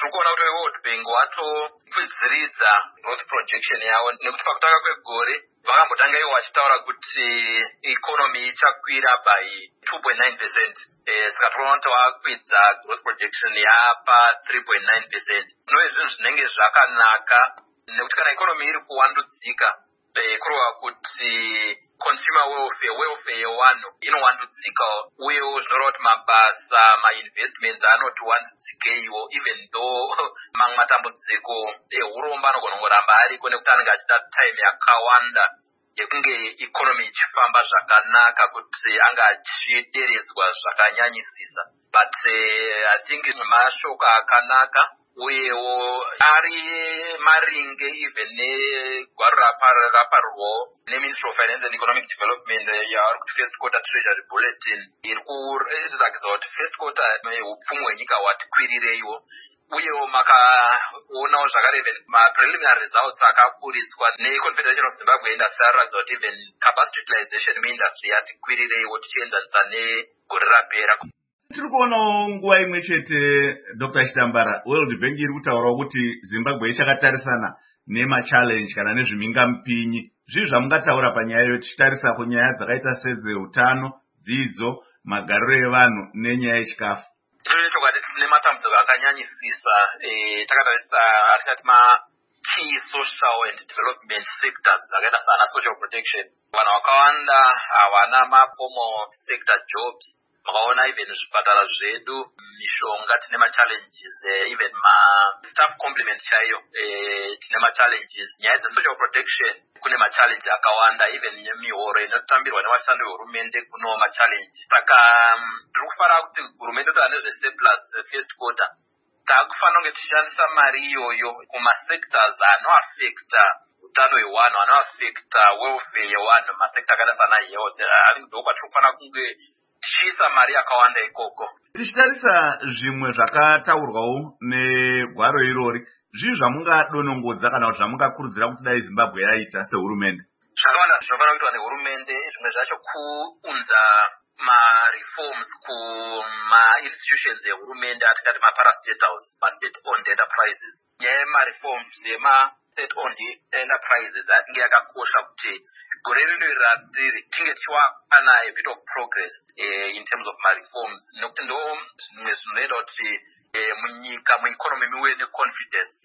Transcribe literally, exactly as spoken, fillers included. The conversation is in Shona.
Turikuona kuti World Bank watokwidziridza growth projection yavo nekuti pakutanga kwegore vakambotanga ivo vachitaura kuti economy ichakwira by two point nine percent. Saka tinoona kuti vakwidza growth projection yapa three point nine percent. Zvinova zvinhu zvinenge zvakanaka nekuti kana economy iri kuwandudzika kureva kuti consumer welfare welfare yevanhu inowandudzika uyewo zvinoreva kuti mabasa mainvestments anoti wandudzikeiwo even though mamwe matambudziko ehuromba anogona kungoramba ariko nekuti anenge achida time yakawanda yekunge economy ichifamba zvakanaka kuti anga achideredzwa zvakanyanyisisa. But uh, I think mashoko akanaka uyewo ari maringe even negwaro raparwo neMinistry of Finance and Economic Development yaari kuti first quarter treasury bulletin iri kuratidza kuti first quarter upfumi hwenyika hwati kwirireiwo uyewo makaonawo zvakare even ma-preliminary results akaburiswa neConfederation of Zimbabwe Industry araratidza kuti even capacity utilization muindustry yati kwirireiwo tichienzanisa negore rapera. Tiri kuonawo nguva imwe chete Doctor Chitambara, World Bank iri kutaurawo kuti Zimbabwe ichakatarisana nema-challenge kana nezvimingamupinyi. Zvii zvamungataura panyaya iyo tichitarisa kunyaya dzakaita sedzehutano, dzidzo, magariro evanhu nenyaya yechikafu? Zvino chokwadi tine matambudziko akanyanyisisa takatarisa atingati ma key social and development sectors zvakaita sana social protection. Vanhu vakawanda havana ma-formal sector jobs. Makaona even zvipatara zvedu mishonga tine ma-challenges even ma-staff complement chaiyo tine ma-challenges. Nyaya dze-social protection kune ma-challenge akawanda even mihoro inotambirwa nevashandi vehurumende kunewo ma-challenge. Saka ndiri kufanira kuti hurumende kuti nezve-surplus first quarter takufanira kunge tichishandisa mari iyoyo kuma-sectors anoaffecta utano hwevanhu, anoaffecta welfare yevanhu, ma-sector akaita sana health. Ndo kwatiri kufanira kunge tichiisa mari yakawanda ikoko. Tichitarisa zvimwe zvakataurwawo negwaro irori, zvii zvamungadonongodza kana kuti zvamungakurudzira kuti dai Zimbabwe yaita sehurumende? Zvakawanda zvinofanira kuitwa nehurumende, zvimwe zvacho kuunza ma-reforms kuma-institutions ehurumende atingati ma-parastatals, ma-state owned enterprises. Nyaya yema-reforms yema-state owned enterprises atinge yakakosha kuti gore rino riri tinge tichiwana a bit of progress uh, in terms of ma-reforms nekuti ndo zvimwe zvinoita kuti munyika mueconomy muwe neconfidence